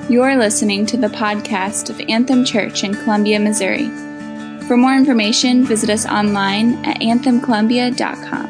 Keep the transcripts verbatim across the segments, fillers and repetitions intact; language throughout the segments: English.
You're listening to the podcast of Anthem Church in Columbia, Missouri. For more information, visit us online at anthem columbia dot com.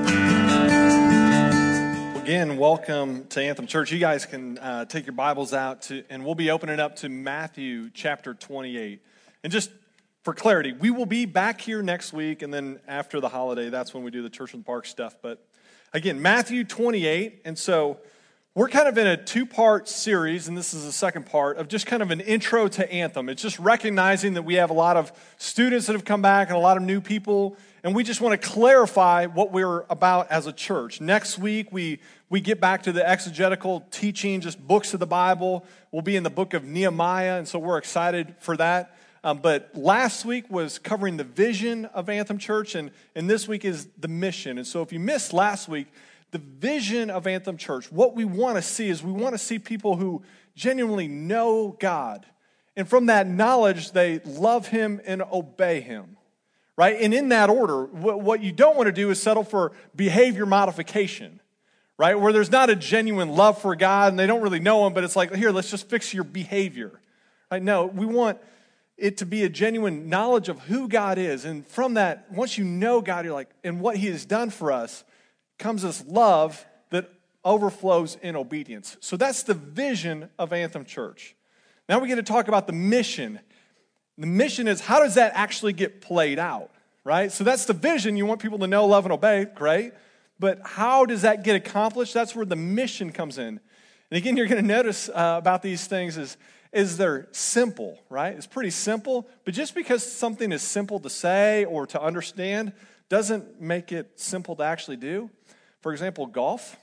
Again, welcome to Anthem Church. You guys can uh, take your Bibles out, to, and we'll be opening up to Matthew chapter twenty-eight. And just for clarity, we will be back here next week, and then after the holiday, that's when we do the Church in the Park stuff. But again, Matthew twenty-eight, and so we're kind of in a two-part series, and this is the second part, of just kind of an intro to Anthem. It's just recognizing that we have a lot of students that have come back and a lot of new people, and we just want to clarify what we're about as a church. Next week, we, we get back to the exegetical teaching, just books of the Bible. We'll be in the book of Nehemiah, and so we're excited for that. Um, but last week was covering the vision of Anthem Church, and, and this week is the mission. And so if you missed last week, the vision of Anthem Church, what we want to see is we want to see people who genuinely know God. And from that knowledge, they love Him and obey Him, right? And in that order, what you don't want to do is settle for behavior modification, right? Where there's not a genuine love for God and they don't really know Him, but it's like, here, let's just fix your behavior, right? No, we want it to be a genuine knowledge of who God is. And from that, once you know God, you're like, and what He has done for us, comes this love that overflows in obedience. So that's the vision of Anthem Church. Now we get to talk about the mission. The mission is, how does that actually get played out, right? So that's the vision. You want people to know, love, and obey, great. But how does that get accomplished? That's where the mission comes in. And again, you're going to notice uh, about these things is, is they're simple, right? It's pretty simple. But just because something is simple to say or to understand doesn't make it simple to actually do. For example, golf,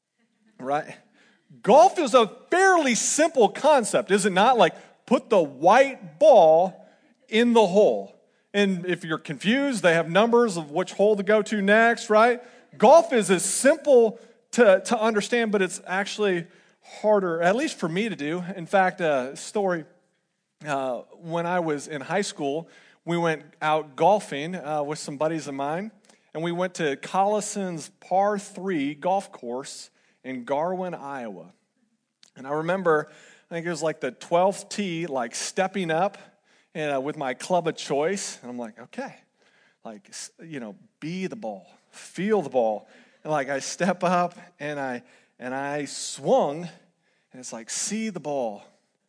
right? Golf is a fairly simple concept, is it not? Like, put the white ball in the hole. And if you're confused, they have numbers of which hole to go to next, right? Golf is as simple to, to understand, but it's actually harder, at least for me to do. In fact, a story, uh, when I was in high school, we went out golfing uh, with some buddies of mine. And we went to Collison's Par three golf course in Garwin, Iowa. And I remember, I think it was like the twelfth tee, like stepping up and uh, with my club of choice. And I'm like, okay, like, you know, be the ball, feel the ball. And like I step up and I and I swung, and it's like, see the ball,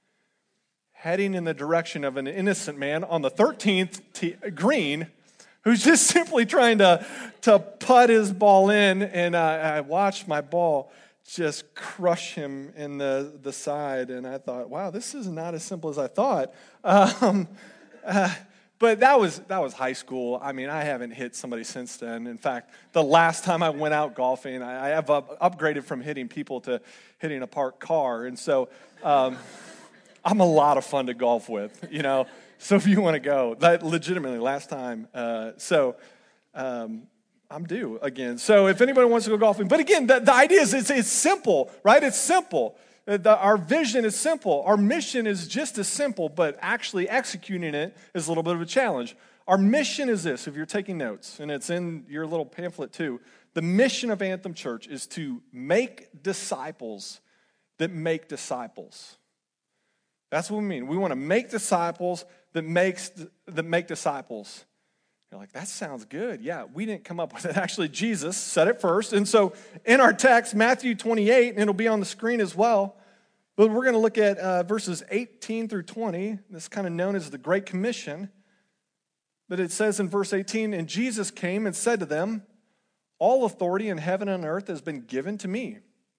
heading in the direction of an innocent man on the thirteenth tee, green, who's just simply trying to, to putt his ball in, and uh, I watched my ball just crush him in the, the side, and I thought, wow, this is not as simple as I thought. Um, uh, but that was that was high school. I mean, I haven't hit somebody since then. In fact, the last time I went out golfing, I, I have up, upgraded from hitting people to hitting a parked car, and so um, I'm a lot of fun to golf with, you know. So if you want to go, that legitimately last time. Uh, so um, I'm due again. So if anybody wants to go golfing, but again, the, the idea is it's, it's simple, right? It's simple. The, our vision is simple. Our mission is just as simple, but actually executing it is a little bit of a challenge. Our mission is this, if you're taking notes, and it's in your little pamphlet too. The mission of Anthem Church is to make disciples that make disciples. That's what we mean. We want to make disciples that makes that make disciples. You're like, that sounds good. Yeah, we didn't come up with it. Actually, Jesus said it first. And so in our text, Matthew twenty-eight, and it'll be on the screen as well, but we're going to look at uh, verses eighteen through twenty. This is kind of known as the Great Commission. But it says in verse eighteen, and Jesus came and said to them, all authority in heaven and earth has been given to me.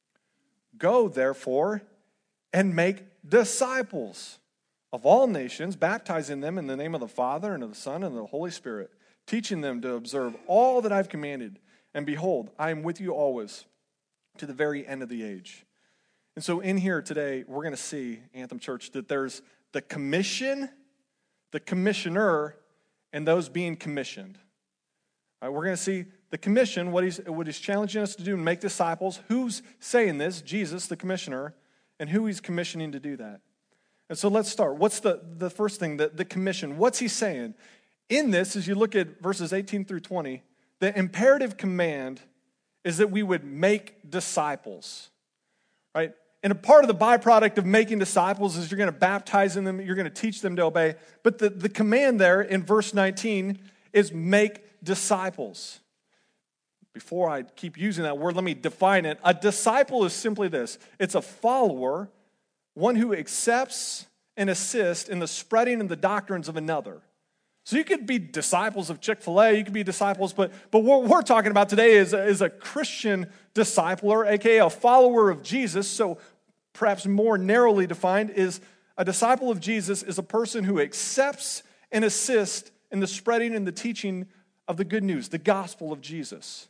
Go, therefore, and make disciples of all nations, baptizing them in the name of the Father and of the Son and of the Holy Spirit, teaching them to observe all that I've commanded. And behold, I am with you always to the very end of the age. And so in here today, we're going to see, Anthem Church, that there's the commission, the commissioner, and those being commissioned. All right, we're going to see the commission, what he's, what he's challenging us to do and make disciples. Who's saying this? Jesus, the commissioner, and who he's commissioning to do that. And so let's start. What's the, the first thing, the, the commission? What's he saying? In this, as you look at verses eighteen through twenty, the imperative command is that we would make disciples, right? And a part of the byproduct of making disciples is you're going to baptize them, you're going to teach them to obey. But the, the command there in verse nineteen is make disciples. Before I keep using that word, let me define it. A disciple is simply this. It's a follower, one who accepts and assists in the spreading of the doctrines of another. So you could be disciples of Chick-fil-A, you could be disciples, but, but what we're talking about today is a, is a Christian discipler, aka a follower of Jesus. So perhaps more narrowly defined is a disciple of Jesus is a person who accepts and assists in the spreading and the teaching of the good news, the gospel of Jesus.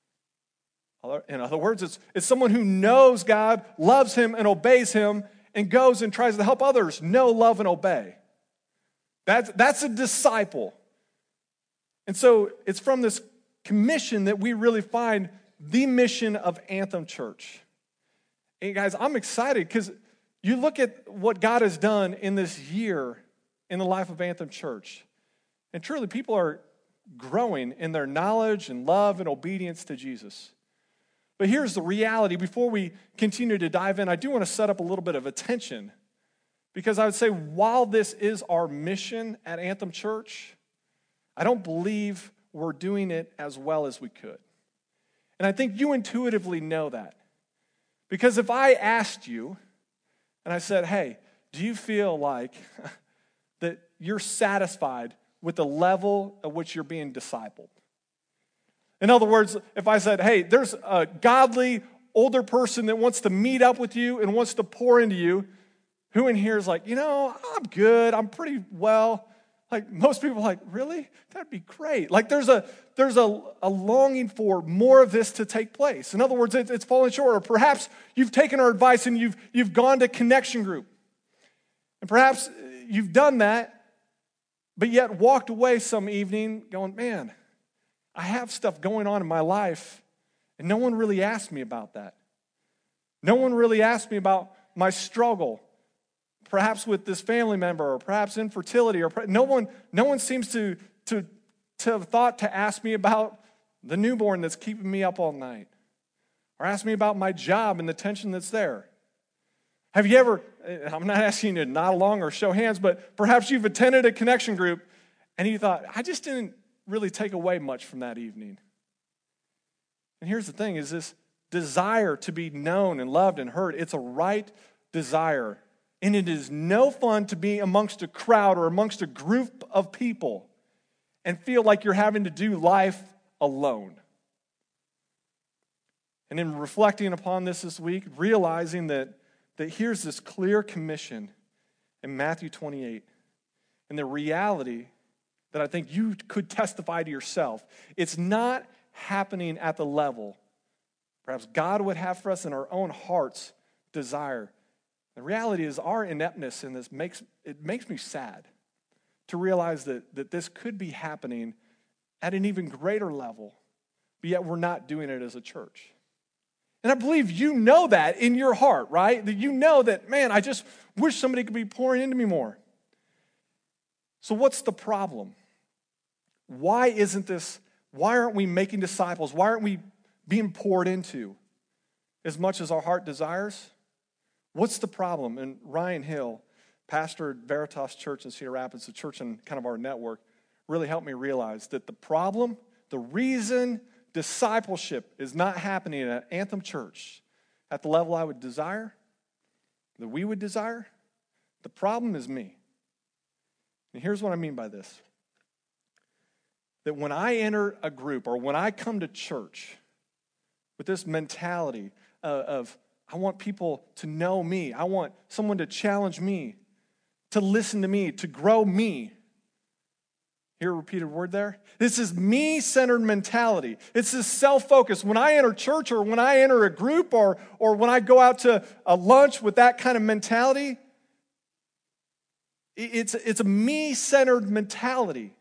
In other words, it's, it's someone who knows God, loves him, and obeys him, and goes and tries to help others know, love, and obey. That's, that's a disciple. And so it's from this commission that we really find the mission of Anthem Church. And guys, I'm excited because you look at what God has done in this year in the life of Anthem Church. And truly, people are growing in their knowledge and love and obedience to Jesus. But here's the reality. Before we continue to dive in, I do want to set up a little bit of attention. Because I would say while this is our mission at Anthem Church, I don't believe we're doing it as well as we could. And I think you intuitively know that. Because if I asked you, and I said, hey, do you feel like that you're satisfied with the level at which you're being discipled? In other words, if I said, hey, there's a godly older person that wants to meet up with you and wants to pour into you, who in here is like, you know, I'm good, I'm pretty well. Like most people are like, really? That'd be great. Like there's a there's a, a longing for more of this to take place. In other words, it, it's falling short. Or perhaps you've taken our advice and you've you've gone to Connection Group. And perhaps you've done that, but yet walked away some evening going, man, I have stuff going on in my life, and no one really asked me about that. No one really asked me about my struggle, perhaps with this family member, or perhaps infertility, or no one, no one seems to, to, to have thought to ask me about the newborn that's keeping me up all night, or ask me about my job and the tension that's there. Have you ever, I'm not asking you to nod along or show hands, but perhaps you've attended a Connection Group, and you thought, I just didn't really take away much from that evening. And here's the thing, is this desire to be known and loved and heard, it's a right desire. And it is no fun to be amongst a crowd or amongst a group of people and feel like you're having to do life alone. And in reflecting upon this this week, realizing that, that here's this clear commission in Matthew twenty-eight, and the reality that I think you could testify to yourself. It's not happening at the level perhaps God would have for us in our own heart's desire. The reality is our ineptness in this makes it makes me sad to realize that, that this could be happening at an even greater level, but yet we're not doing it as a church. And I believe you know that in your heart, right? That you know that, man, I just wish somebody could be pouring into me more. So what's the problem? Why isn't this, why aren't we making disciples? Why aren't we being poured into as much as our heart desires? What's the problem? And Ryan Hill, pastor at Veritas Church in Cedar Rapids, a church in kind of our network, really helped me realize that the problem, the reason discipleship is not happening at Anthem Church at the level I would desire, that we would desire, the problem is me. And here's what I mean by this. That when I enter a group or when I come to church with this mentality of, of I want people to know me, I want someone to challenge me, to listen to me, to grow me. Hear a repeated word there? This is me-centered mentality. It's this self-focus. When I enter church or when I enter a group or, or when I go out to a lunch with that kind of mentality, it's, it's a me-centered mentality.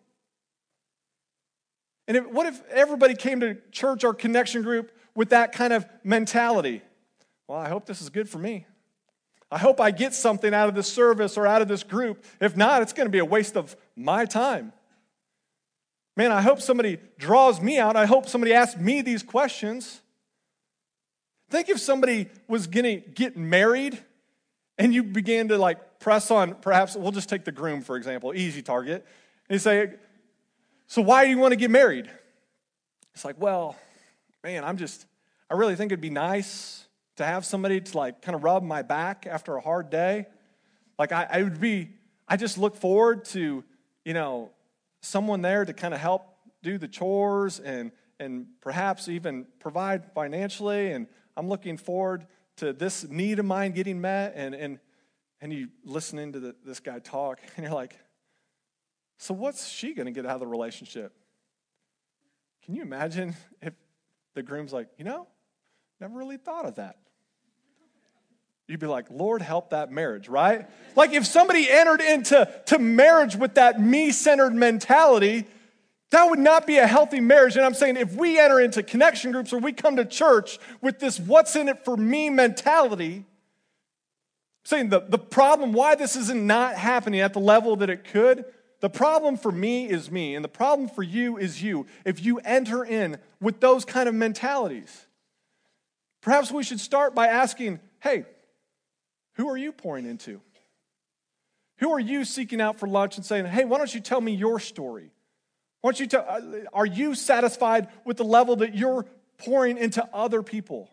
And if, what if everybody came to church or Connection Group with that kind of mentality? Well, I hope this is good for me. I hope I get something out of this service or out of this group. If not, it's going to be a waste of my time. Man, I hope somebody draws me out. I hope somebody asks me these questions. Think if somebody was going to get married and you began to like press on, perhaps, we'll just take the groom, for example, easy target. And you say, so why do you want to get married? It's like, well, man, I'm just, I really think it'd be nice to have somebody to like kind of rub my back after a hard day. Like I, I would be, I just look forward to, you know, someone there to kind of help do the chores and and perhaps even provide financially. And I'm looking forward to this need of mine getting met. And and and you listening to the, this guy talk, and you're like, so what's she going to get out of the relationship? Can you imagine if the groom's like, you know, never really thought of that. You'd be like, Lord, help that marriage, right? Like if somebody entered into to marriage with that me-centered mentality, that would not be a healthy marriage. And I'm saying if we enter into connection groups or we come to church with this what's in it for me mentality, I'm saying the, the problem, why this isn't not happening at the level that it could, the problem for me is me, and the problem for you is you. If you enter in with those kind of mentalities, perhaps we should start by asking, hey, who are you pouring into? Who are you seeking out for lunch and saying, hey, why don't you tell me your story? Why don't you tell, are you satisfied with the level that you're pouring into other people?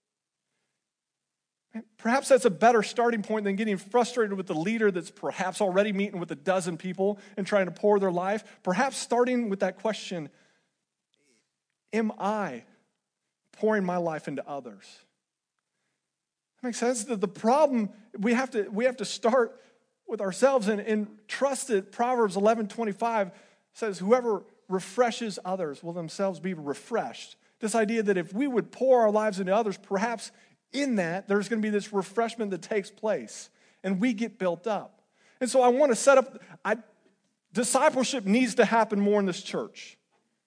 Perhaps that's a better starting point than getting frustrated with the leader that's perhaps already meeting with a dozen people and trying to pour their life. Perhaps starting with that question, am I pouring my life into others? That makes sense? The, the problem, we have to we have to start with ourselves and, and trust that Proverbs eleven twenty-five says, whoever refreshes others will themselves be refreshed. This idea that if we would pour our lives into others, perhaps in that, there's going to be this refreshment that takes place, and we get built up. And so I want to set up, I, discipleship needs to happen more in this church.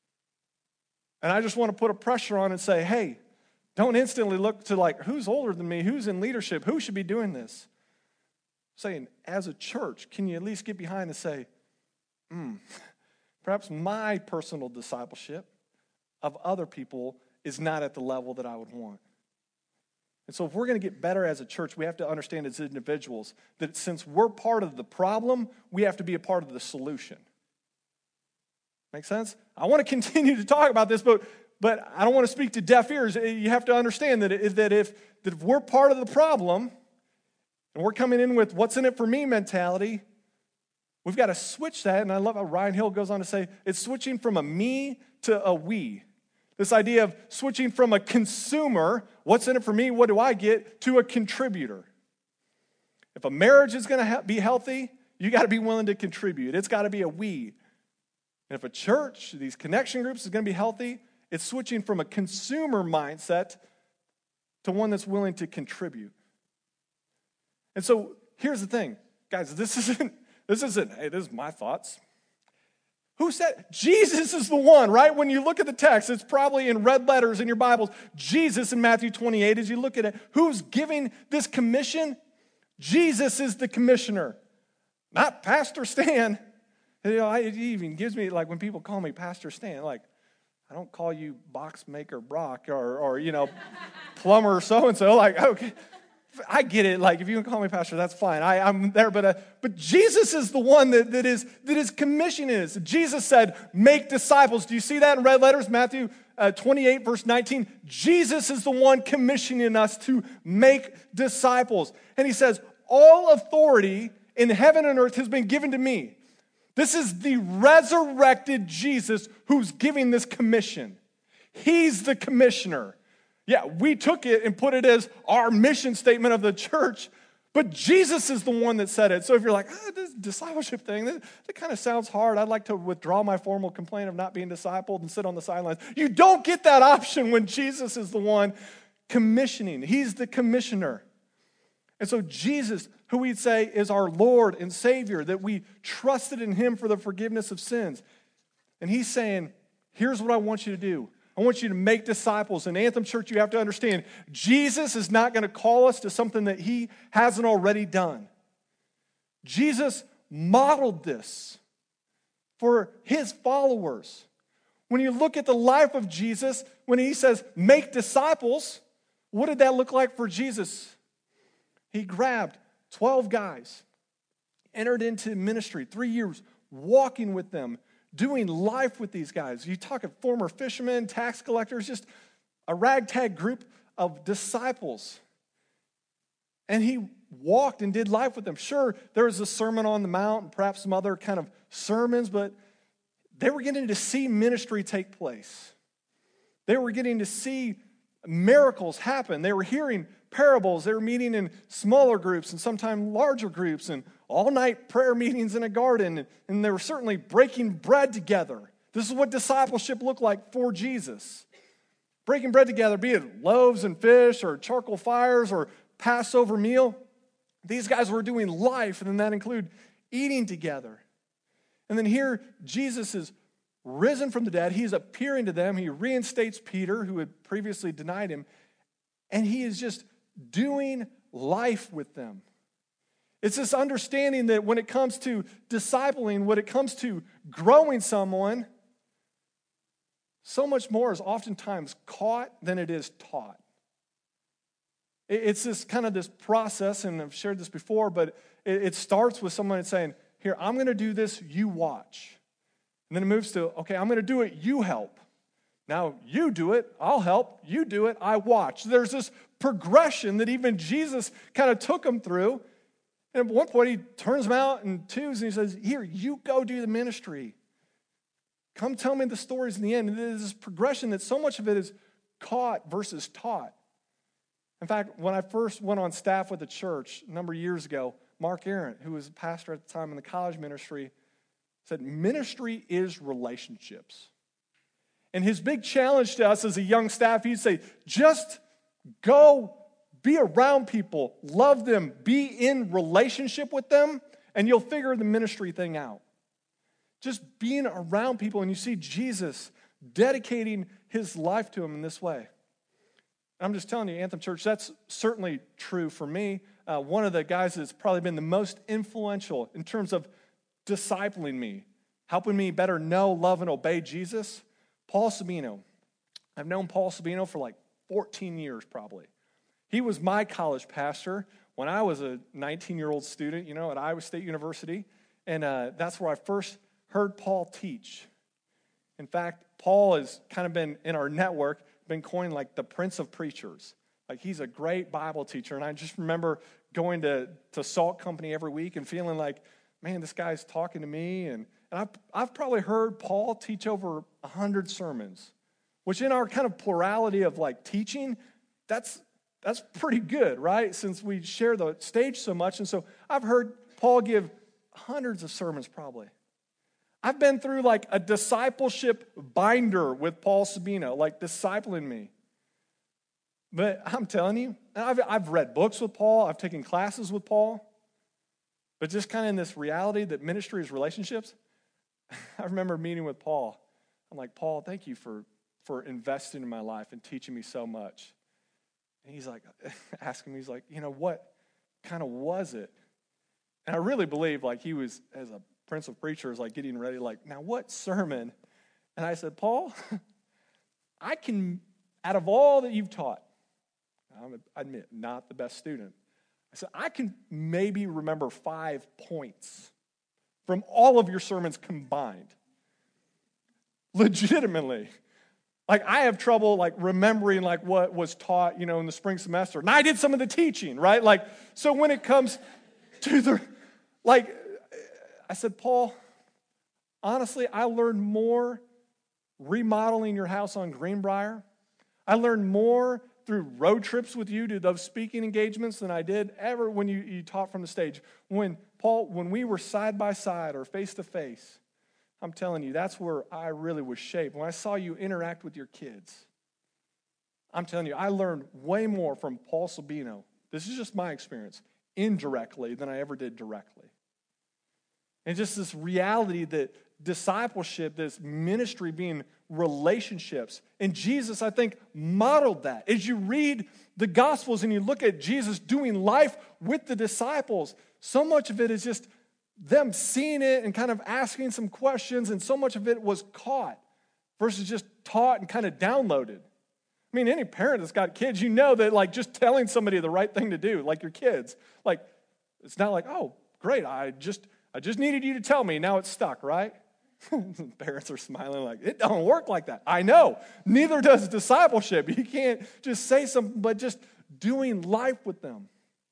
And I just want to put a pressure on and say, hey, don't instantly look to like, who's older than me? Who's in leadership? Who should be doing this? Saying, as a church, can you at least get behind and say, hmm, perhaps my personal discipleship of other people is not at the level that I would want. And so if we're going to get better as a church, we have to understand as individuals that since we're part of the problem, we have to be a part of the solution. Make sense? I want to continue to talk about this, but but I don't want to speak to deaf ears. You have to understand that if, that if, that if we're part of the problem and we're coming in with what's in it for me mentality, we've got to switch that. And I love how Ryan Hill goes on to say it's switching from a me to a we. This idea of switching from a consumer, what's in it for me, what do I get, to a contributor. If a marriage is going to be healthy, you got to be willing to contribute. It's got to be a we. And if a church, these connection groups is going to be healthy, it's switching from a consumer mindset to one that's willing to contribute. And so here's the thing, guys, this isn't, this isn't, hey, this is my thoughts. Who said? Jesus is the one, right? When you look at the text, it's probably in red letters in your Bibles. Jesus in Matthew twenty-eight, as you look at it, who's giving this commission? Jesus is the commissioner, not Pastor Stan. You know, it even gives me, like when people call me Pastor Stan, like, I don't call you box maker Brock or, or you know, plumber so-and-so. Like, okay, I get it. Like, if you can call me pastor, that's fine. I, I'm there, but uh, but Jesus is the one that, that is that his commission is. Jesus said, make disciples. Do you see that in red letters? Matthew uh, twenty-eight, verse nineteen. Jesus is the one commissioning us to make disciples. And he says, all authority in heaven and earth has been given to me. This is the resurrected Jesus who's giving this commission. He's the commissioner. Yeah, we took it and put it as our mission statement of the church, but Jesus is the one that said it. So if you're like, oh, this discipleship thing, that, that kind of sounds hard. I'd like to withdraw my formal complaint of not being discipled and sit on the sidelines. You don't get that option when Jesus is the one commissioning. He's the commissioner. And so Jesus, who we'd say is our Lord and Savior, that we trusted in him for the forgiveness of sins. And he's saying, here's what I want you to do. I want you to make disciples. In Anthem Church, you have to understand, Jesus is not going to call us to something that he hasn't already done. Jesus modeled this for his followers. When you look at the life of Jesus, when he says, make disciples, what did that look like for Jesus? He grabbed twelve guys, entered into ministry, three years, walking with them, doing life with these guys. You talk of former fishermen, tax collectors, just a ragtag group of disciples. And he walked and did life with them. Sure, there was a Sermon on the Mount and perhaps some other kind of sermons, but they were getting to see ministry take place. They were getting to see miracles happen. They were hearing parables. They were meeting in smaller groups and sometimes larger groups and all-night prayer meetings in a garden. And they were certainly breaking bread together. This is what discipleship looked like for Jesus. Breaking bread together, be it loaves and fish or charcoal fires or Passover meal. These guys were doing life, and then that included eating together. And then here, Jesus is risen from the dead. He's appearing to them. He reinstates Peter, who had previously denied him, and he is just doing life with them. It's this understanding that when it comes to discipling, when it comes to growing someone, so much more is oftentimes caught than it is taught. It's this kind of this process, and I've shared this before, but it starts with someone saying, here, I'm going to do this, you watch. And then it moves to, okay, I'm going to do it, you help. Now, you do it, I'll help. You do it, I watch. There's this progression that even Jesus kind of took them through. And at one point, he turns them out in twos, and he says, here, you go do the ministry. Come tell me the stories in the end. And there's this progression that so much of it is caught versus taught. In fact, when I first went on staff with the church a number of years ago, Mark Arendt, who was a pastor at the time in the college ministry, said, ministry is relationships. And his big challenge to us as a young staff, he'd say, just go be around people, love them, be in relationship with them, and you'll figure the ministry thing out. Just being around people, and you see Jesus dedicating his life to them in this way. I'm just telling you, Anthem Church, that's certainly true for me. Uh, one of the guys that's probably been the most influential in terms of discipling me, helping me better know, love, and obey Jesus, Paul Sabino. I've known Paul Sabino for like fourteen years probably. He was my college pastor when I was a nineteen-year-old student, you know, at Iowa State University. And uh, that's where I first heard Paul teach. In fact, Paul has kind of been in our network, been coined like the Prince of Preachers. Like he's a great Bible teacher. And I just remember going to, to Salt Company every week and feeling like, man, this guy's talking to me. And, and I've, I've probably heard Paul teach over a hundred sermons, which in our kind of plurality of like teaching, that's, that's pretty good, right? Since we share the stage so much. And so I've heard Paul give hundreds of sermons probably. I've been through like a discipleship binder with Paul Sabino, like discipling me. But I'm telling you, I've, I've read books with Paul. I've taken classes with Paul. But just kind of in this reality that ministry is relationships, I remember meeting with Paul. I'm like, Paul, thank you for, for investing in my life and teaching me so much. And he's like, asking me, he's like, you know, what kind of was it? And I really believe like he was, as a Prince of Preachers, like getting ready, like, now what sermon? And I said, Paul, I can, out of all that you've taught, I'm, I admit, not the best student. I said, I can maybe remember five points from all of your sermons combined. Legitimately. Like, I have trouble, like, remembering, like, what was taught, you know, in the spring semester. And I did some of the teaching, right? Like, so when it comes to the, like, I said, Paul, honestly, I learned more remodeling your house on Greenbrier. I learned more through road trips with you to those speaking engagements than I did ever when you, you taught from the stage. When, Paul, when we were side by side or face to face, I'm telling you, that's where I really was shaped. When I saw you interact with your kids, I'm telling you, I learned way more from Paul Sabino. This is just my experience, indirectly than I ever did directly. And just this reality that discipleship, this ministry being relationships. And Jesus, I think, modeled that. As you read the Gospels and you look at Jesus doing life with the disciples, so much of it is just them seeing it and kind of asking some questions, and so much of it was caught versus just taught and kind of downloaded. I mean, any parent that's got kids, you know that like just telling somebody the right thing to do, like your kids, like it's not like, oh, great, I just I just needed you to tell me, now it's stuck, right? Parents are smiling like, it don't work like that. I know. Neither does discipleship. You can't just say something, but just doing life with them.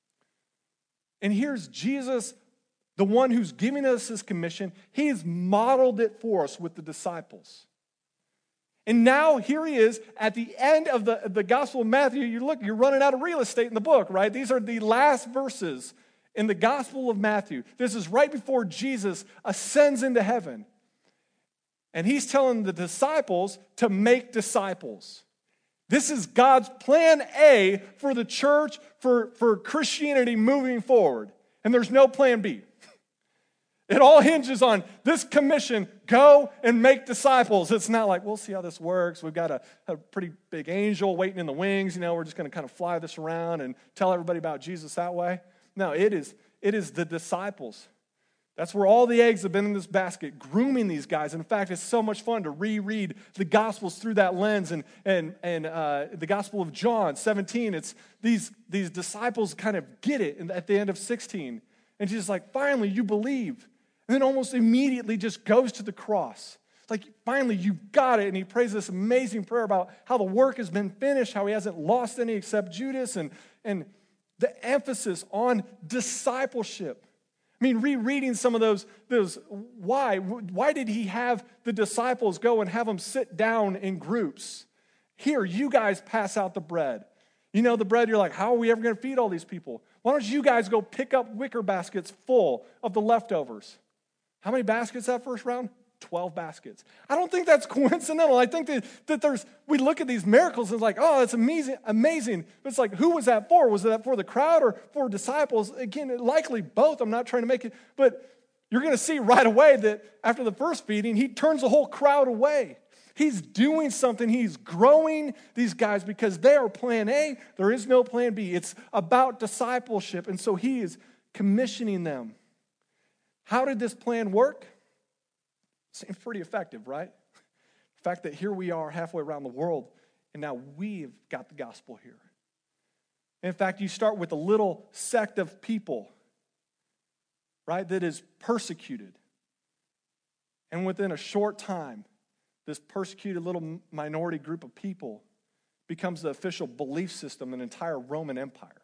And here's Jesus, the one who's giving us his commission. He's modeled it for us with the disciples. And now here he is at the end of the, the Gospel of Matthew. You look, you're running out of real estate in the book, right? These are the last verses in the Gospel of Matthew. This is right before Jesus ascends into heaven. And he's telling the disciples to make disciples. This is God's plan A for the church, for, for Christianity moving forward. And there's no plan B. It all hinges on this commission, go and make disciples. It's not like, we'll see how this works. We've got a, a pretty big angel waiting in the wings. You know, we're just going to kind of fly this around and tell everybody about Jesus that way. No, it is, it is the disciples. That's where all the eggs have been in this basket, grooming these guys. And in fact, it's so much fun to reread the Gospels through that lens. And, and, and uh, the Gospel of John, seventeen, it's these, these disciples kind of get it at the end of sixteen. And Jesus is like, finally, you believe. And then almost immediately just goes to the cross. It's like, finally, you got it. And he prays this amazing prayer about how the work has been finished, how he hasn't lost any except Judas, and, and the emphasis on discipleship. I mean, rereading some of those, those, why? Why did he have the disciples go and have them sit down in groups? Here, you guys pass out the bread. You know, the bread, you're like, how are we ever going to feed all these people? Why don't you guys go pick up wicker baskets full of the leftovers? How many baskets that first round? twelve baskets. I don't think that's coincidental. I think that, that there's, we look at these miracles and it's like, oh, it's amazing, amazing. But it's like, who was that for? Was that for the crowd or for disciples? Again, likely both. I'm not trying to make it, but you're going to see right away that after the first feeding, he turns the whole crowd away. He's doing something. He's growing these guys because they are plan A. There is no plan B. It's about discipleship. And so he is commissioning them. How did this plan work? Seems pretty effective, right? The fact that here we are halfway around the world, and now we've got the gospel here. In fact, you start with a little sect of people, right, that is persecuted. And within a short time, this persecuted little minority group of people becomes the official belief system of an entire Roman Empire.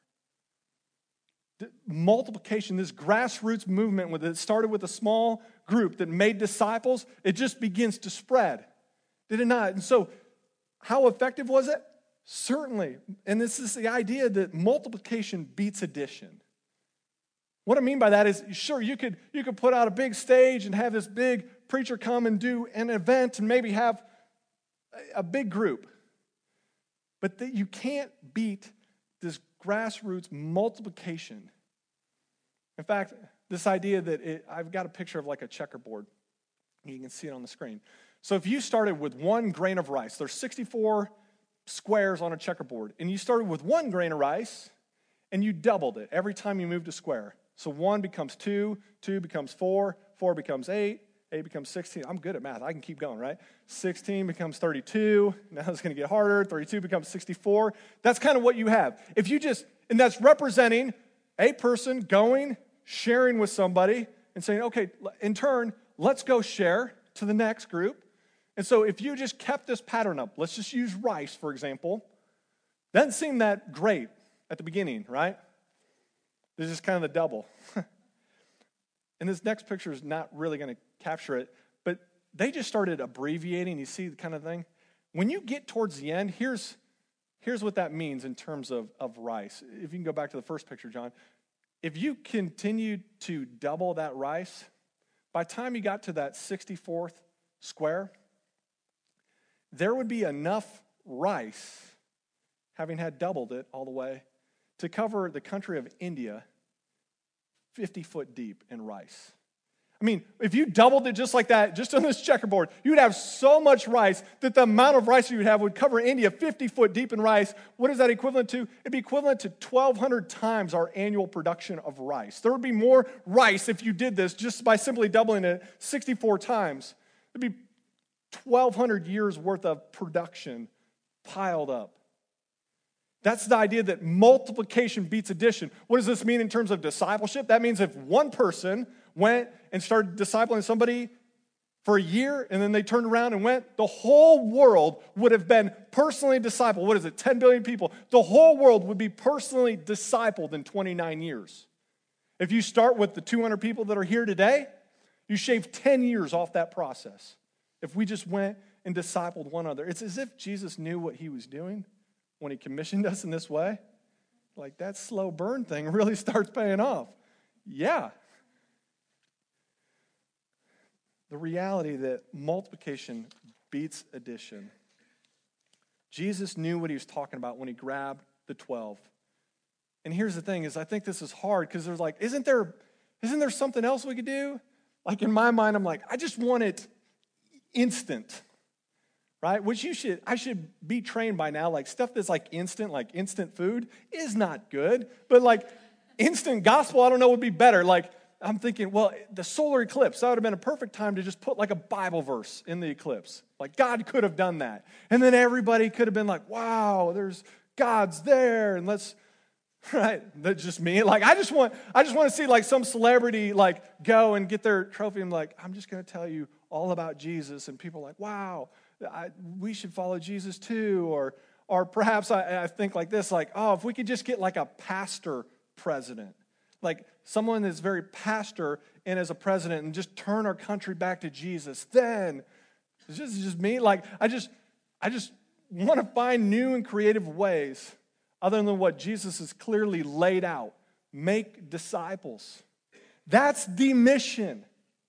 The multiplication, this grassroots movement that started with a small group that made disciples, it just begins to spread. Did it not? And so, how effective was it? Certainly. And this is the idea that multiplication beats addition. What I mean by that is, sure, you could, you could put out a big stage and have this big preacher come and do an event and maybe have a big group. But that you can't beat this grassroots multiplication. In fact, this idea that it, I've got a picture of like a checkerboard. You can see it on the screen. So if you started with one grain of rice, there's sixty-four squares on a checkerboard, and you started with one grain of rice, and you doubled it every time you moved a square. So one becomes two, two becomes four, four becomes eight, eight becomes sixteen. I'm good at math. I can keep going, right? sixteen becomes thirty-two. Now it's going to get harder. thirty-two becomes sixty-four. That's kind of what you have. If you just, and that's representing a person going, sharing with somebody, and saying, okay, in turn, let's go share to the next group. And so if you just kept this pattern up, let's just use rice, for example. Doesn't seem that great at the beginning, right? This is kind of the double. And this next picture is not really going to capture it, but they just started abbreviating. You see the kind of thing? When you get towards the end, here's, here's what that means in terms of, of rice. If you can go back to the first picture, John. If you continued to double that rice, by the time you got to that sixty-fourth square, there would be enough rice, having had doubled it all the way, to cover the country of India fifty foot deep in rice. I mean, if you doubled it just like that, just on this checkerboard, you'd have so much rice that the amount of rice you would have would cover India fifty foot deep in rice. What is that equivalent to? It'd be equivalent to twelve hundred times our annual production of rice. There would be more rice if you did this just by simply doubling it sixty-four times. It'd be twelve hundred years worth of production piled up. That's the idea that multiplication beats addition. What does this mean in terms of discipleship? That means if one person went and started discipling somebody for a year and then they turned around and went, the whole world would have been personally discipled. What is it, ten billion people? The whole world would be personally discipled in twenty-nine years. If you start with the two hundred people that are here today, you shave ten years off that process. If we just went and discipled one another. It's as if Jesus knew what he was doing when he commissioned us in this way. Like that slow burn thing really starts paying off. Yeah. The reality that multiplication beats addition. Jesus knew what he was talking about when he grabbed the twelve. And here's the thing is I think this is hard because there's like, isn't there, isn't there something else we could do? Like in my mind, I'm like, I just want it instant. Right? Which you should, I should be trained by now. Like stuff that's like instant, like instant food is not good. But like instant gospel, I don't know, would be better. Like I'm thinking, well, the solar eclipse, that would have been a perfect time to just put like a Bible verse in the eclipse. Like God could have done that. And then everybody could have been like, wow, there's God's there. And let's, right? That's just me. Like I just want, I just want to see like some celebrity like go and get their trophy and like, I'm just going to tell you all about Jesus. And people are like, wow. I, we should follow Jesus too, or or perhaps I, I think like this, like, oh, if we could just get like a pastor president, like someone that's very pastor and as a president and just turn our country back to Jesus, then it's just, it's just me. Like I just, I just want to find new and creative ways other than what Jesus has clearly laid out. Make disciples. That's the mission.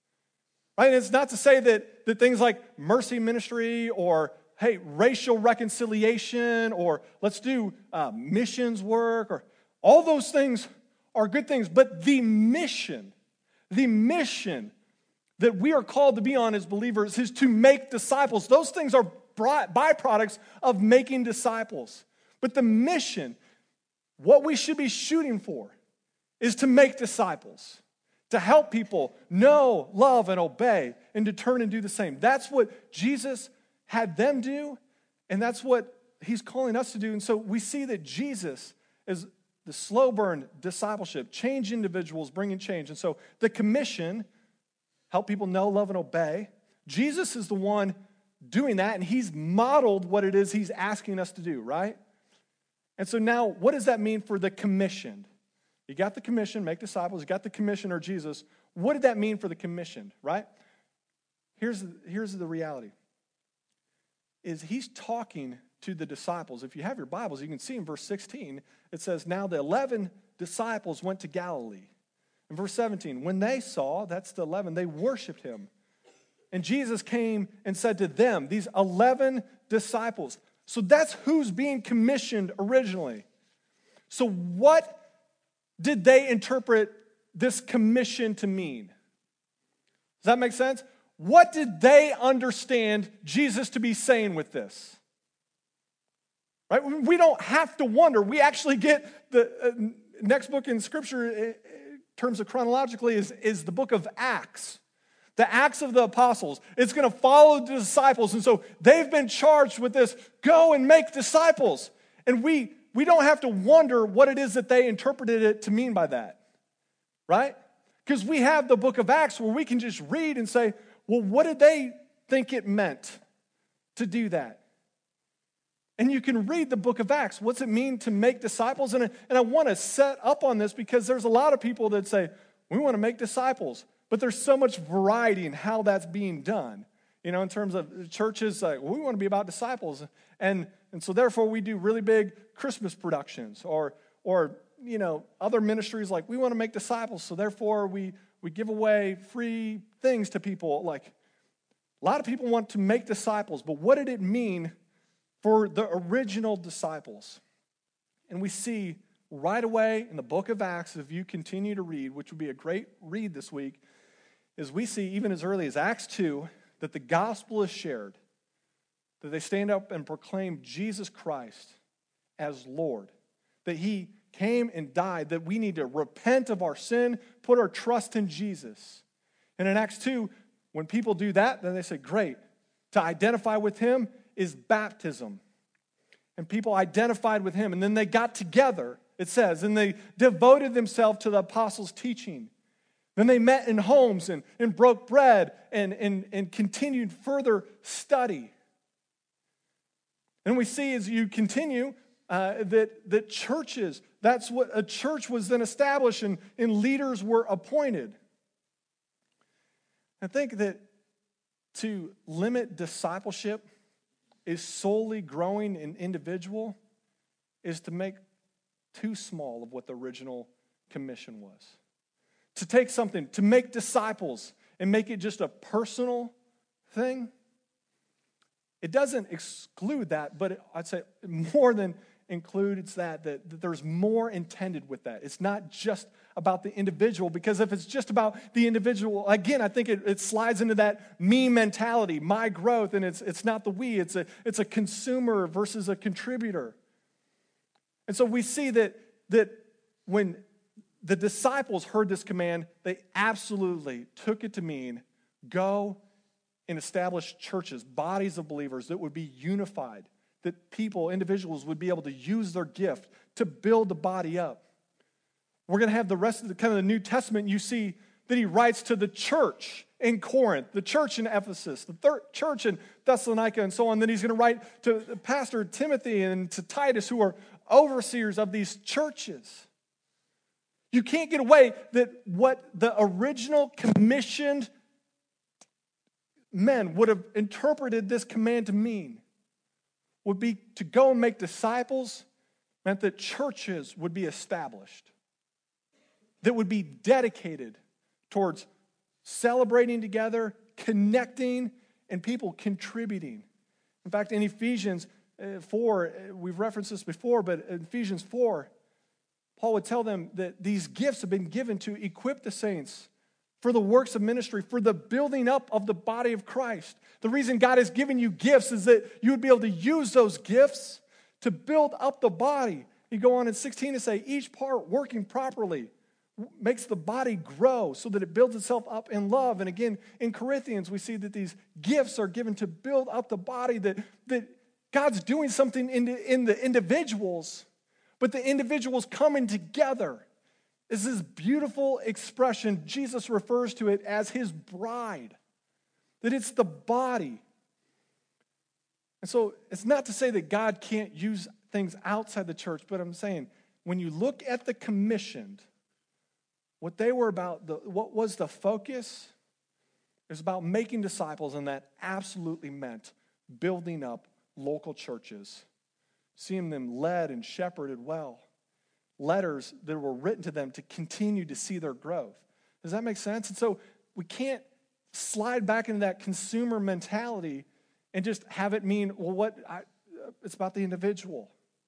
Right? And it's not to say that, that things like mercy ministry or, hey, racial reconciliation or let's do uh, missions work or all those things are good things. But the mission, the mission that we are called to be on as believers is to make disciples. Those things are byproducts of making disciples. But the mission, what we should be shooting for is to make disciples. To help people know, love, and obey, and to turn and do the same. That's what Jesus had them do, and that's what he's calling us to do. And so we see that Jesus is the slow burn discipleship, change individuals, bringing change. And so the commission, help people know, love, and obey. Jesus is the one doing that, and he's modeled what it is he's asking us to do, right? And so now, what does that mean for the commissioned? You got the commission, make disciples. You got the commissioner, Jesus. What did that mean for the commissioned, right? Here's, here's the reality. Is he's talking to the disciples. If you have your Bibles, you can see in verse sixteen, it says, now the eleven disciples went to Galilee. In verse seventeen, when they saw, that's the eleven, they worshiped him. And Jesus came and said to them, these eleven disciples. So that's who's being commissioned originally. So what did they interpret this commission to mean? Does that make sense? What did they understand Jesus to be saying with this? Right? We don't have to wonder. We actually get the uh, next book in Scripture, in terms of chronologically, is, is the book of Acts. The Acts of the Apostles. It's going to follow the disciples. And so they've been charged with this, go and make disciples. And we We don't have to wonder what it is that they interpreted it to mean by that, right? Because we have the book of Acts where we can just read and say, well, what did they think it meant to do that? And you can read the book of Acts. What's it mean to make disciples? And, and I want to set up on this because there's a lot of people that say, we want to make disciples. But there's so much variety in how that's being done. You know, in terms of churches, like, well, we want to be about disciples. And And so therefore we do really big Christmas productions or, or you know, other ministries like we want to make disciples. So therefore we, we give away free things to people. Like a lot of people want to make disciples, but what did it mean for the original disciples? And we see right away in the book of Acts, if you continue to read, which would be a great read this week, is we see even as early as Acts two that the gospel is shared. That they stand up and proclaim Jesus Christ as Lord. That he came and died, that we need to repent of our sin, put our trust in Jesus. And in Acts two, when people do that, then they say, great, to identify with him is baptism. And people identified with him. And then they got together, it says, and they devoted themselves to the apostles' teaching. Then they met in homes and, and broke bread and, and, and continued further study. And we see as you continue uh, that, that churches, that's what a church was then established and, and leaders were appointed. I think that to limit discipleship is solely growing an individual is to make too small of what the original commission was. To take something, to make disciples and make it just a personal thing, it doesn't exclude that, but it, I'd say more than include, it's that, that, that there's more intended with that. It's not just about the individual, because if it's just about the individual, again, I think it, it slides into that me mentality, my growth, and it's it's not the we, it's a it's a consumer versus a contributor. And so we see that that when the disciples heard this command, they absolutely took it to mean go and establish churches, bodies of believers that would be unified, that people, individuals would be able to use their gift to build the body up. We're going to have the rest of the kind of the New Testament. You see that he writes to the church in Corinth, the church in Ephesus, the third church in Thessalonica, and so on. Then he's going to write to Pastor Timothy and to Titus, who are overseers of these churches. You can't get away that what the original commissioned men would have interpreted this command to mean would be to go and make disciples, meant that churches would be established, that would be dedicated towards celebrating together, connecting, and people contributing. In fact, in Ephesians four, we've referenced this before, but in Ephesians four, Paul would tell them that these gifts have been given to equip the saints for the works of ministry, for the building up of the body of Christ. The reason God has given you gifts is that you would be able to use those gifts to build up the body. You go on in sixteen to say, each part working properly makes the body grow so that it builds itself up in love. And again, in Corinthians, we see that these gifts are given to build up the body, that, that God's doing something in the, in the individuals, but the individuals coming together is this beautiful expression. Jesus refers to it as his bride, that it's the body. And so it's not to say that God can't use things outside the church, but I'm saying when you look at the commissioned, what they were about, the, what was the focus? It was about making disciples, and that absolutely meant building up local churches, seeing them led and shepherded well. Letters that were written to them to continue to see their growth. Does that make sense? And so we can't slide back into that consumer mentality and just have it mean, well, what? I, it's about the individual.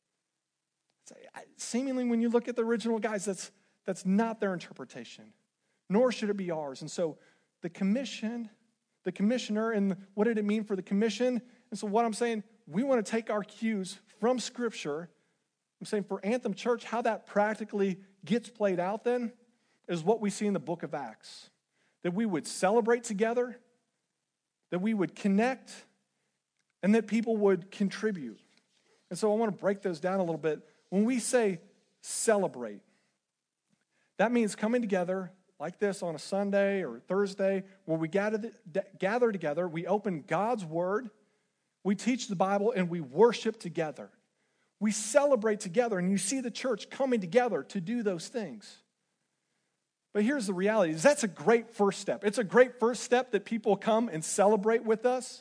Seemingly, when you look at the original guys, that's that's not their interpretation, nor should it be ours. And so the commission, the commissioner, and what did it mean for the commission? And so what I'm saying, we want to take our cues from Scripture. I'm saying for Anthem Church, how that practically gets played out then is what we see in the book of Acts. That we would celebrate together, that we would connect, and that people would contribute. And so I want to break those down a little bit. When we say celebrate, that means coming together like this on a Sunday or Thursday where we gather, gather together, we open God's Word, we teach the Bible, and we worship together. We celebrate together, and you see the church coming together to do those things. But here's the reality, is that's a great first step. It's a great first step that people come and celebrate with us.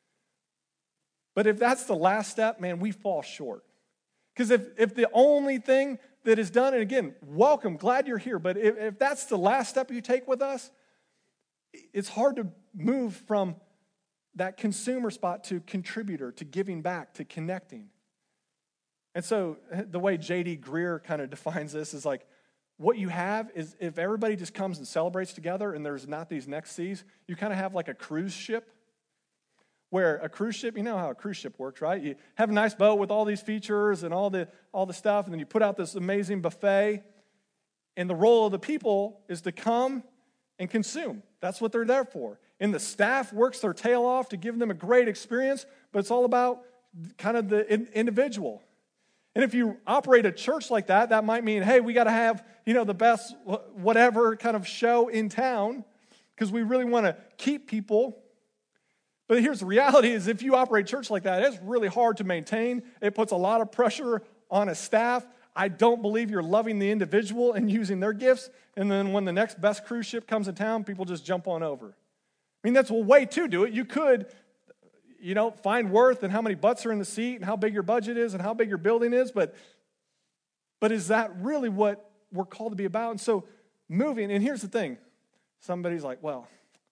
But if that's the last step, man, we fall short. Because if, if the only thing that is done, and again, welcome, glad you're here, but if, if that's the last step you take with us, it's hard to move from that consumer spot to contributor, to giving back, to connecting. And so the way J D Greer kind of defines this is like, what you have is if everybody just comes and celebrates together and there's not these next C's, you kind of have like a cruise ship. Where a cruise ship, you know how a cruise ship works, right? You have a nice boat with all these features and all the all the stuff, and then you put out this amazing buffet, and the role of the people is to come and consume. That's what they're there for. And the staff works their tail off to give them a great experience, but it's all about kind of the in, individual. And if you operate a church like that, that might mean, hey, we got to have, you know, the best whatever kind of show in town because we really want to keep people. But here's the reality is if you operate church like that, it's really hard to maintain. It puts a lot of pressure on a staff. I don't believe you're loving the individual and using their gifts. And then when the next best cruise ship comes in town, people just jump on over. I mean, that's a way to do it. You could, you know, find worth in how many butts are in the seat and how big your budget is and how big your building is. But, but is that really what we're called to be about? And so moving, and here's the thing. Somebody's like, well,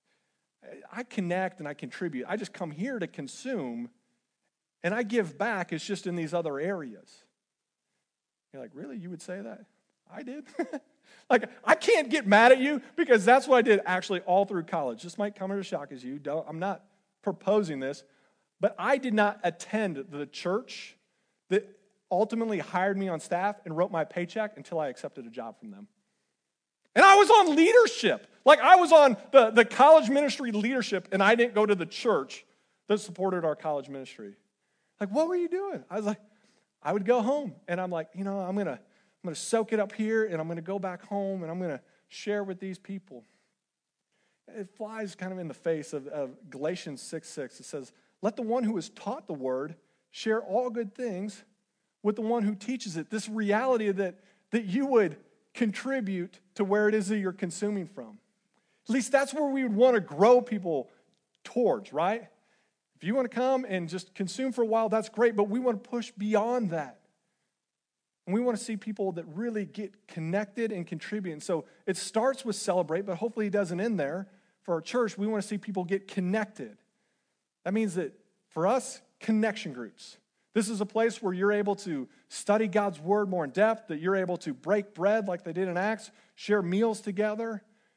I connect and I contribute. I just come here to consume and I give back. It's just in these other areas. You're like, really? You would say that? I did. Like, I can't get mad at you because that's what I did actually all through college. This might come as a shock as you don't. I'm not proposing this, but I did not attend the church that ultimately hired me on staff and wrote my paycheck until I accepted a job from them. And I was on leadership. Like, I was on the, the college ministry leadership, and I didn't go to the church that supported our college ministry. Like, what were you doing? I was like, I would go home, and I'm like, you know, I'm going to I'm going to soak it up here, and I'm going to go back home, and I'm going to share with these people. It flies kind of in the face of, of Galatians six six. It says, let the one who is taught the word share all good things with the one who teaches it. This reality that, that you would contribute to where it is that you're consuming from. At least that's where we would want to grow people towards, right? If you want to come and just consume for a while, that's great, but we want to push beyond that. And we want to see people that really get connected and contribute. And so it starts with celebrate, but hopefully it doesn't end there. For our church, we want to see people get connected. That means that for us, connection groups. This is a place where you're able to study God's word more in depth, that you're able to break bread like they did in Acts, share meals together.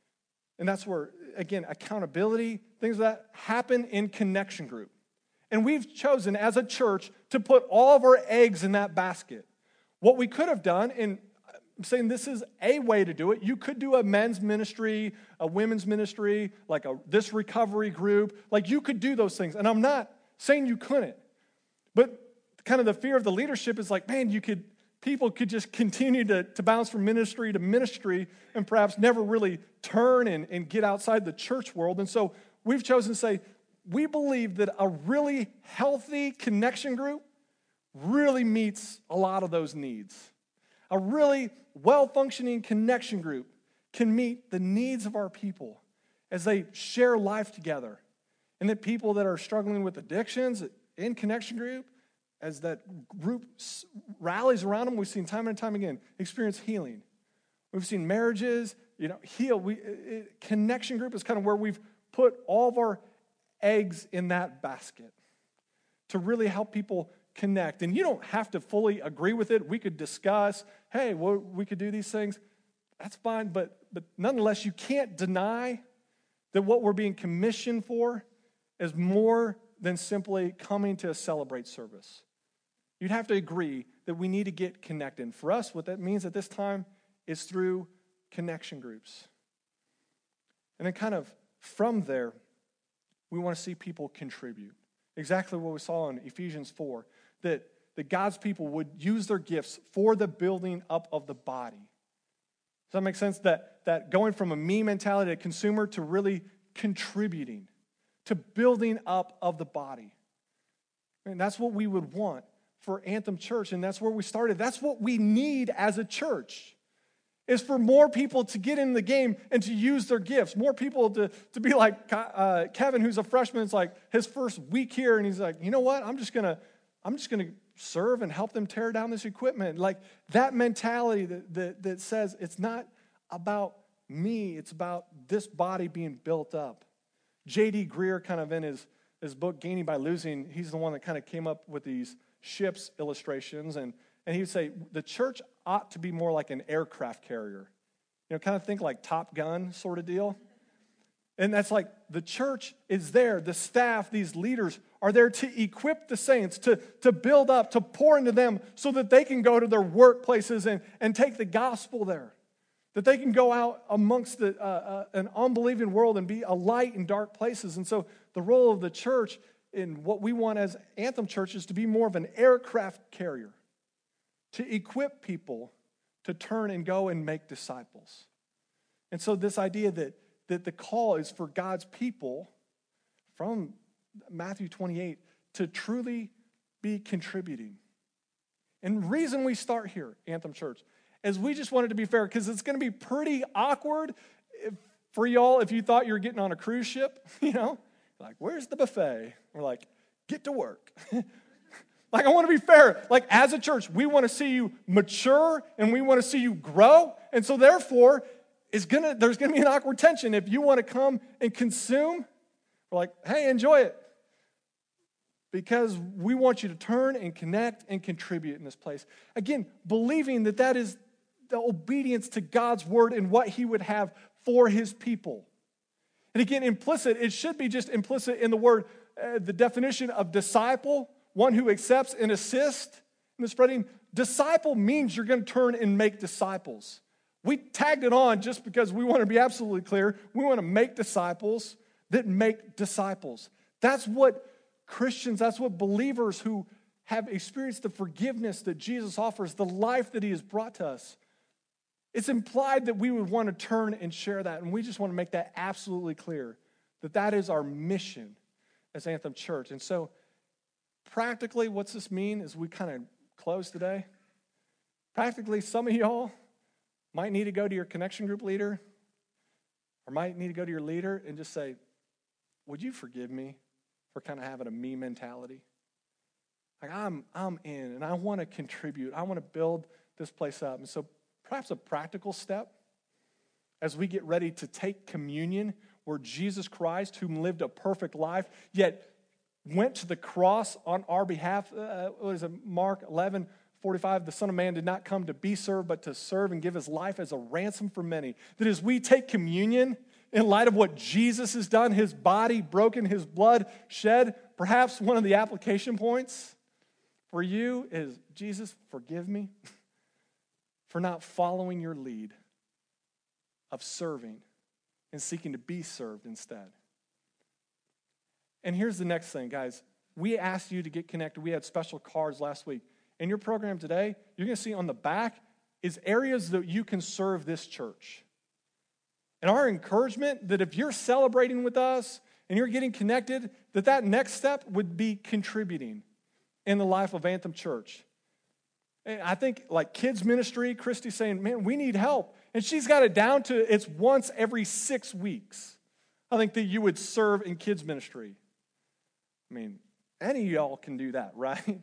And that's where, again, accountability, things like that happen in connection group. And we've chosen as a church to put all of our eggs in that basket. What we could have done, and I'm saying this is a way to do it, you could do a men's ministry, a women's ministry, like a this recovery group. Like you could do those things. And I'm not saying you couldn't. But kind of the fear of the leadership is like, man, you could, people could just continue to, to bounce from ministry to ministry and perhaps never really turn and, and get outside the church world. And so we've chosen to say, we believe that a really healthy connection group really meets a lot of those needs. A really well-functioning connection group can meet the needs of our people as they share life together. And that people that are struggling with addictions in connection group, as that group rallies around them, we've seen time and time again experience healing. We've seen marriages, you know, heal. We it, connection group is kind of where we've put all of our eggs in that basket to really help people connect. And you don't have to fully agree with it. We could discuss, hey, well, we could do these things. That's fine, but but nonetheless, you can't deny that what we're being commissioned for is more than simply coming to a celebrate service. You'd have to agree that we need to get connected. And for us, what that means at this time is through connection groups. And then kind of from there, we want to see people contribute. Exactly what we saw in Ephesians four, that, that God's people would use their gifts for the building up of the body. Does that make sense? That, that going from a me mentality, a consumer, to really contributing, to building up of the body. And that's what we would want for Anthem Church, and that's where we started. That's what we need as a church, is for more people to get in the game and to use their gifts. More people to, to be like uh, Kevin, who's a freshman. It's like his first week here, and he's like, you know what? I'm just gonna, I'm just gonna serve and help them tear down this equipment. Like that mentality that that, that says it's not about me, it's about this body being built up. J D Greer, kind of in his, his book, Gaining by Losing, he's the one that kind of came up with these ships illustrations, and, and he would say, the church ought to be more like an aircraft carrier. You know, kind of think like Top Gun sort of deal. And that's like the church is there, the staff, these leaders are there to equip the saints, to, to build up, to pour into them so that they can go to their workplaces and, and take the gospel there. That they can go out amongst the, uh, uh, an unbelieving world and be a light in dark places. And so the role of the church in what we want as Anthem Church is to be more of an aircraft carrier, to equip people to turn and go and make disciples. And so this idea that, that the call is for God's people from Matthew twenty-eight to truly be contributing. And the reason we start here, Anthem Church, is we just wanted to be fair because it's going to be pretty awkward if, for y'all if you thought you were getting on a cruise ship, you know, like, where's the buffet? We're like, get to work. Like, I want to be fair. Like, as a church, we want to see you mature and we want to see you grow. And so, therefore, it's gonna, there's going to be an awkward tension. If you want to come and consume, we're like, hey, enjoy it. Because we want you to turn and connect and contribute in this place. Again, believing that that is the obedience to God's word and what he would have for his people. And again, implicit, it should be just implicit in the word, uh, the definition of disciple, one who accepts and assists in the spreading. Disciple means you're going to turn and make disciples. We tagged it on just because we want to be absolutely clear. We want to make disciples that make disciples. That's what Christians, that's what believers who have experienced the forgiveness that Jesus offers, the life that he has brought to us. It's implied that we would want to turn and share that, and we just want to make that absolutely clear, that that is our mission as Anthem Church. And so, practically, what's this mean as we kind of close today? Practically, some of y'all might need to go to your connection group leader or might need to go to your leader and just say, would you forgive me for kind of having a me mentality? Like, I'm, I'm in, and I want to contribute. I want to build this place up. And so perhaps a practical step as we get ready to take communion where Jesus Christ, who lived a perfect life, yet went to the cross on our behalf. Uh, what is it, Mark eleven forty-five, the Son of Man did not come to be served, but to serve and give his life as a ransom for many. That as we take communion in light of what Jesus has done, his body broken, his blood shed, perhaps one of the application points for you is, Jesus, forgive me for not following your lead of serving and seeking to be served instead. And here's the next thing, guys. We asked you to get connected. We had special cards last week. In your program today, you're going to see on the back is areas that you can serve this church. And our encouragement that if you're celebrating with us and you're getting connected, that that next step would be contributing in the life of Anthem Church. And I think like kids ministry, Christy's saying, man, we need help. And she's got it down to it's once every six weeks. I think that you would serve in kids ministry. I mean, any of y'all can do that, right?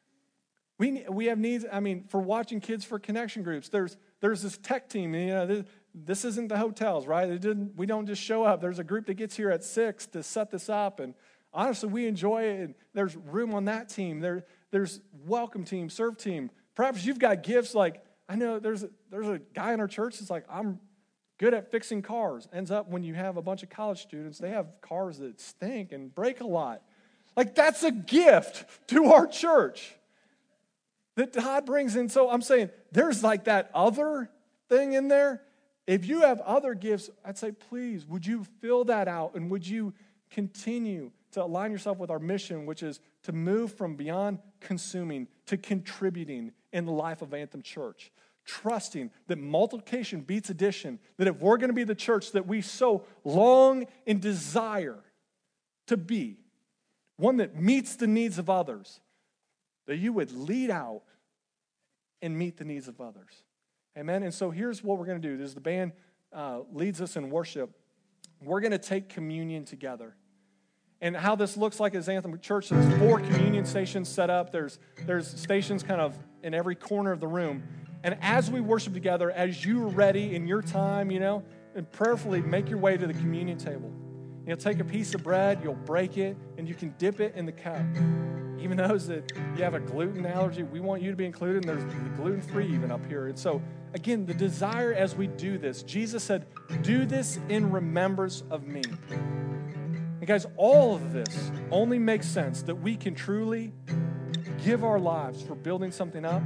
We we have needs, I mean, for watching kids for connection groups. There's there's this tech team, and, you know, this, this isn't the hotels, right? It didn't, we don't just show up. There's a group that gets here at six to set this up, and honestly, we enjoy it, and there's room on that team. There, there's welcome team, serve team. Perhaps you've got gifts like, I know there's a, there's a guy in our church that's like, I'm good at fixing cars. Ends up when you have a bunch of college students, they have cars that stink and break a lot. Like, that's a gift to our church that God brings in. So I'm saying there's like that other thing in there. If you have other gifts, I'd say, please, would you fill that out and would you continue to align yourself with our mission, which is to move from beyond consuming to contributing in the life of Anthem Church, trusting that multiplication beats addition, that if we're going to be the church that we so long and desire to be, one that meets the needs of others, that you would lead out and meet the needs of others. Amen? And so here's what we're going to do. As the band uh, leads us in worship, we're going to take communion together. And how this looks like as Anthem Church, there's four communion stations set up. There's, there's stations kind of in every corner of the room. And as we worship together, as you're ready in your time, you know, and prayerfully make your way to the communion table. You'll take a piece of bread, you'll break it, and you can dip it in the cup. Even those that you have a gluten allergy, we want you to be included, and there's the gluten-free even up here. And so, again, the desire as we do this, Jesus said, do this in remembrance of me. And guys, all of this only makes sense that we can truly give our lives for building something up,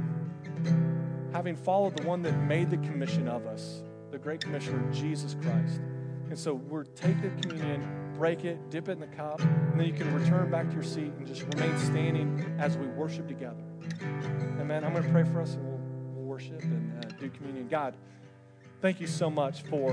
having followed the one that made the commission of us, the great commissioner, Jesus Christ. And so we're take the communion, break it, dip it in the cup, and then you can return back to your seat and just remain standing as we worship together. Amen. I'm going to pray for us, and we'll, we'll worship and uh, do communion. God, thank you so much for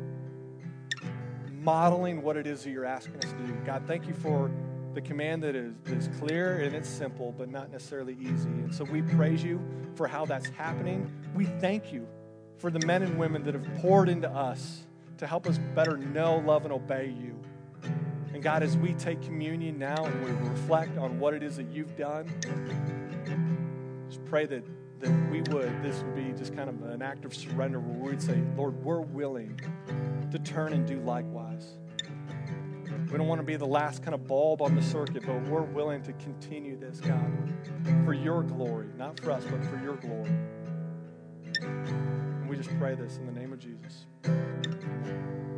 modeling what it is that you're asking us to do. God, thank you for the command that is, is clear and it's simple, but not necessarily easy. And so we praise you for how that's happening. We thank you for the men and women that have poured into us to help us better know, love, and obey you. And God, as we take communion now and we reflect on what it is that you've done, just pray that, that we would, this would be just kind of an act of surrender where we would say, Lord, we're willing to turn and do likewise. We don't want to be the last kind of bulb on the circuit, but we're willing to continue this, God, for your glory, not for us, but for your glory. And we just pray this in the name of Jesus. Amen.